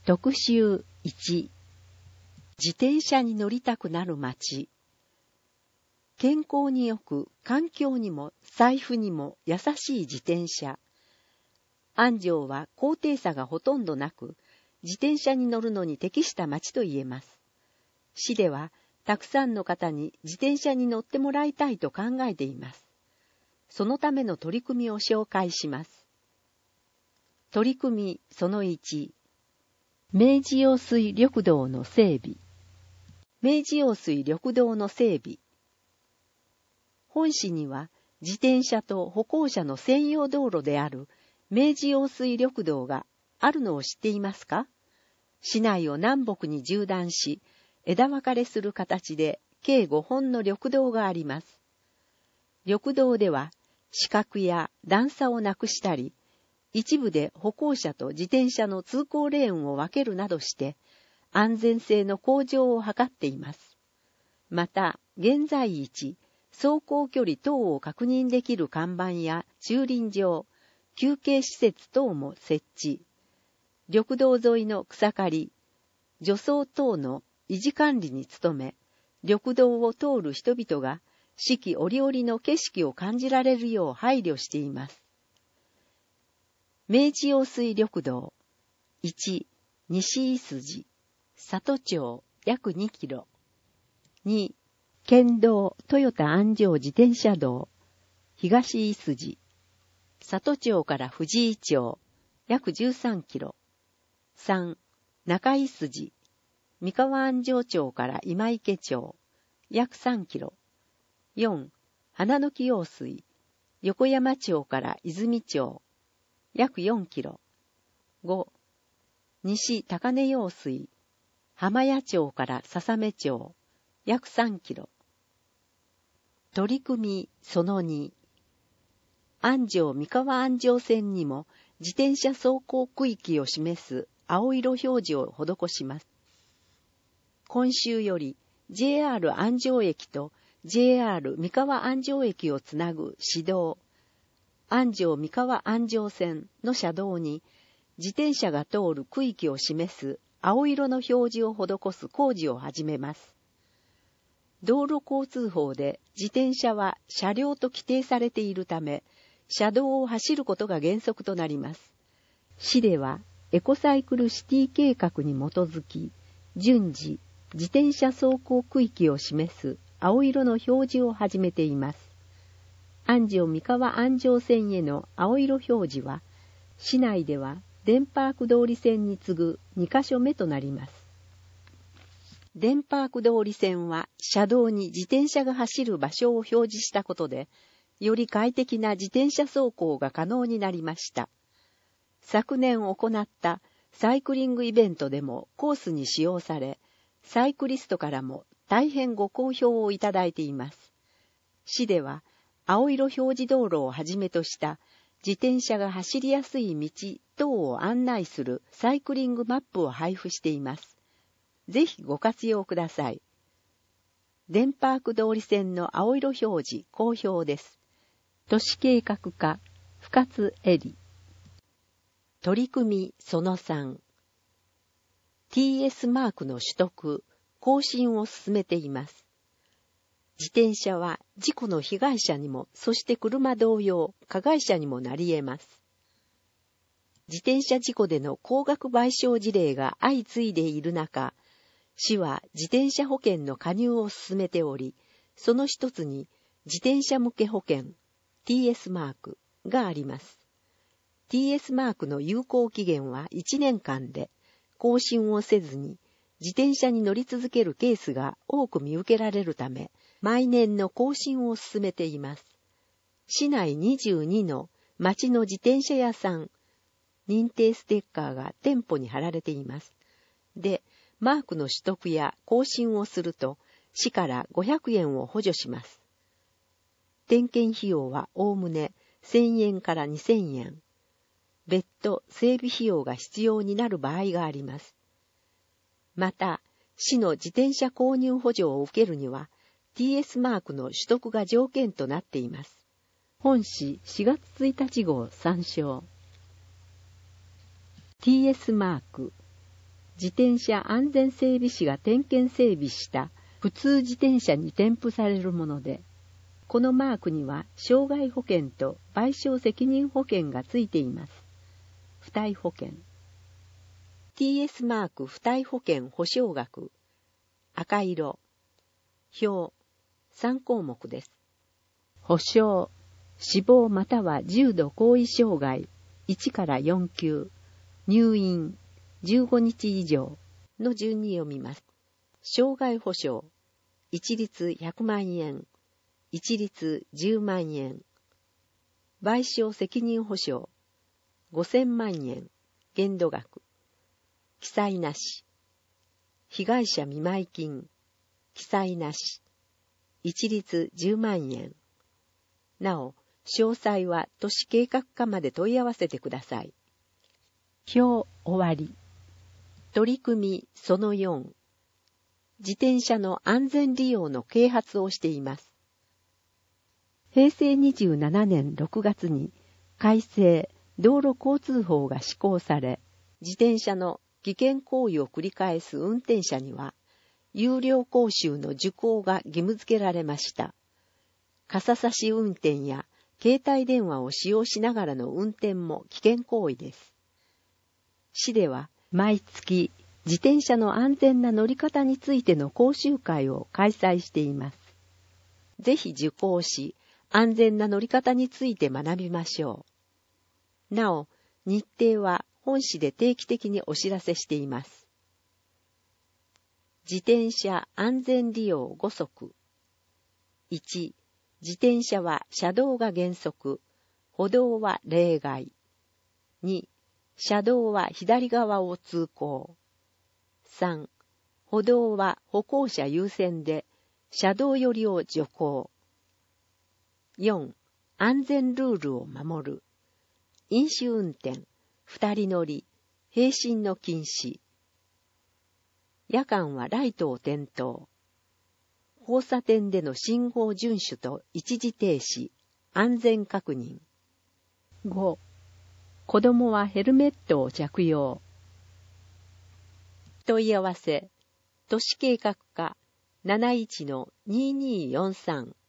特集1、自転車に乗りたくなる街。健康によく、環境にも財布にも優しい自転車。安城は高低差がほとんどなく、自転車に乗るのに適した街と言えます。市では、たくさんの方に自転車に乗ってもらいたいと考えています。そのための取り組みを紹介します。取り組みその1、明治用水緑道の整備。明治用水緑道の整備。本市には自転車と歩行者の専用道路である明治用水緑道があるのを知っていますか？市内を南北に縦断し、枝分かれする形で計5本の緑道があります。緑道では死角や段差をなくしたり、一部で歩行者と自転車の通行レーンを分けるなどして、安全性の向上を図っています。また、現在一、走行距離等を確認できる看板や駐輪場、休憩施設等も設置。緑道沿いの草刈り、除草等の維持管理に努め、緑道を通る人々が四季折々の景色を感じられるよう配慮しています。明治用水緑道。1、西井筋、里町約2キロ。2、県道豊田安城自転車道、東井筋、里町から藤井町約13キロ。3、中井筋、三河安城町から今池町約3キロ。4、花の木用水、横山町から泉町約4キロ。5、西高根用水、浜谷町から笹目町約3キロ。取り組みその2、安城三河安城線にも自転車走行区域を示す青色表示を施します。今週より JR 安城駅と JR 三河安城駅をつなぐ市道、安城三河安城線の車道に自転車が通る区域を示す青色の表示を施す工事を始めます。道路交通法で自転車は車両と規定されているため、車道を走ることが原則となります。市ではエコサイクルシティ計画に基づき、順次自転車走行区域を示す青色の表示を始めています。安城三河安城線への青色表示は、市内ではデンパーク通り線に次ぐ2カ所目となります。デンパーク通り線は車道に自転車が走る場所を表示したことで、より快適な自転車走行が可能になりました。昨年行ったサイクリングイベントでもコースに使用され、サイクリストからも大変ご好評をいただいています。市では青色表示道路をはじめとした自転車が走りやすい道等を案内するサイクリングマップを配布しています。ぜひご活用ください。デンパーク通り線の青色表示好評です。都市計画課深津絵里。取り組みその3、TS マークの取得、更新を進めています。自転車は事故の被害者にも、そして車同様、加害者にもなり得ます。自転車事故での高額賠償事例が相次いでいる中、市は自転車保険の加入を進めており、その一つに自転車向け保険、TS マークがあります。TS マークの有効期限は1年間で、更新をせずに自転車に乗り続けるケースが多く見受けられるため、毎年の更新を進めています。市内22の町の自転車屋さん、認定ステッカーが店舗に貼られています。で、マークの取得や更新をすると、市から500円を補助します。点検費用はおおむね1000円から2000円。別途整備費用が必要になる場合があります。また、市の自転車購入補助を受けるには、TS マークの取得が条件となっています。本誌4月1日号参照。TS マーク。 自転車安全整備士が点検整備した普通自転車に添付されるもので、このマークには傷害保険と賠償責任保険がついています。付帯保険。TS マーク付帯保険保証額。赤色。表。3項目です。保証。死亡または重度後遺障害1から4級。入院15日以上の順に読みます。傷害保障。一律100万円。一律10万円。賠償責任保障。5000万円。限度額。記載なし。被害者見舞金。記載なし。一律10万円。なお、詳細は都市計画課まで問い合わせてください。表終わり。取り組みその4。自転車の安全利用の啓発をしています。平成27年6月に改正道路交通法が施行され、自転車の危険行為を繰り返す運転者には、有料講習の受講が義務付けられました。傘差し運転や携帯電話を使用しながらの運転も危険行為です。市では毎月自転車の安全な乗り方についての講習会を開催しています。ぜひ受講し、安全な乗り方について学びましょう。なお、日程は本誌で定期的にお知らせしています。自転車安全利用5則。1、自転車は車道が原則、歩道は例外。2、車道は左側を通行。3、歩道は歩行者優先で、車道寄りを徐行。4、安全ルールを守る。飲酒運転、二人乗り、並進の禁止。夜間はライトを点灯。交差点での信号遵守と一時停止、安全確認。5、子供はヘルメットを着用。問い合わせ、都市計画課 71-2243